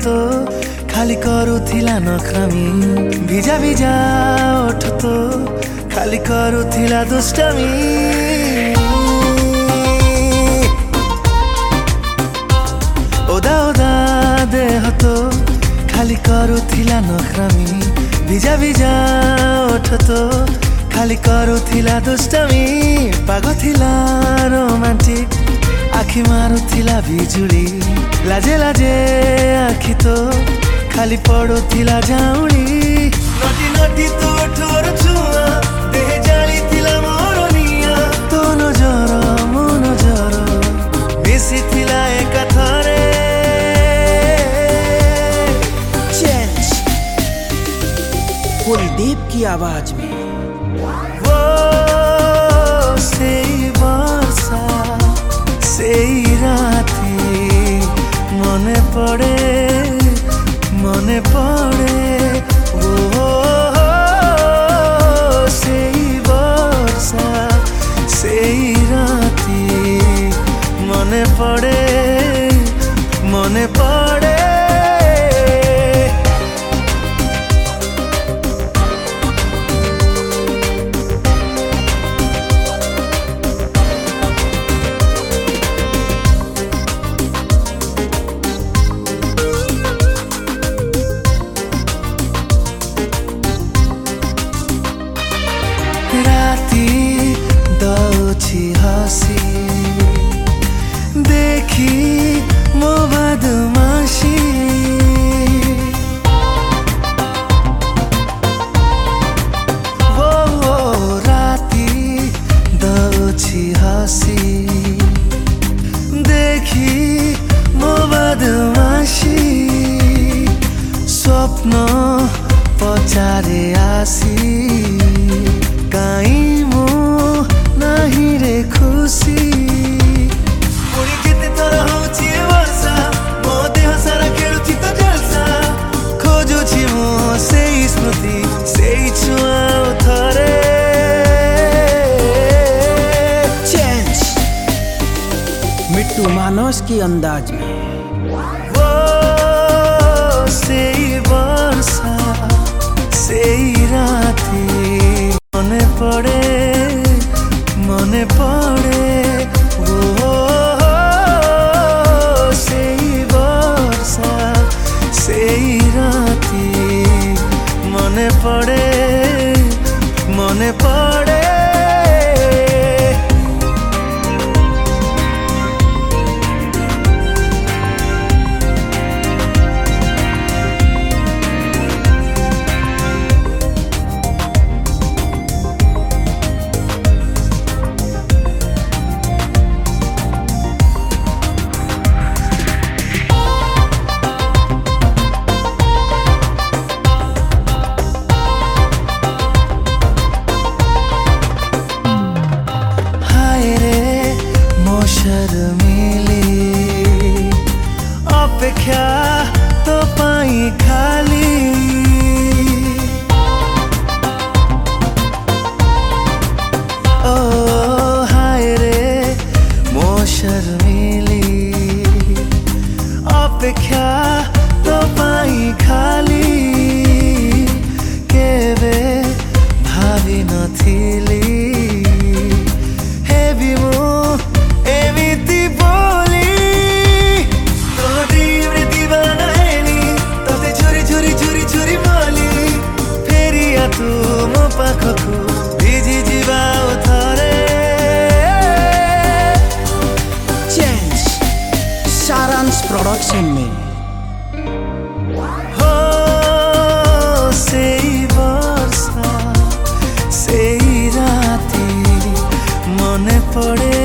तो खाली करुथिला नखरामी भिजा भिजा ओठ तो खाली करुथिला दुष्टामी ओदा ओदा देह तो खाली करुथिला नखरामी भिजा भिजा ओठ तो खाली करुथिला दुष्टामी पाग थिला रोमांटिक आखि मारुथिला बिजुली लाजे लाजे आखि तो खाली पड़ुथिला झाउली नटी नटी तो ठोर छुआ देह जाली थिला मोर निया तो नजर मो नजर बेसी थिला एका थरे चेंज कुलदीप की आवाज में वो सेई वर्षा सेई राती मने पड़े वो सेई वर्षा सेई राती मने पड़े राती दौछि हसी देखी मो बदमाशी वो राती दौछि हसी देखी मो बदमाशी स्वप्न पचारे आसी काई मो नहीं रे खुशी पुणी केते थर होची वर्षा मो देह सारा खेलुची तो जलसा खोजुची मो सेई स्मृति सेई छुआ थरे चेंज मिट्टू मानस की अंदाज में वो सेई वर्षा सेई राती मने पड़े वो सेई वर्षा सेई राती मने पड़े शर्मिली अपेक्षा तो पाई खाली ओ हाय रे मो शर्मिली अपेक्षा तो पाई खाली केबे भावी नथिली प्रोडक्शन में हो सेई वर्षा सेई राती मने पड़े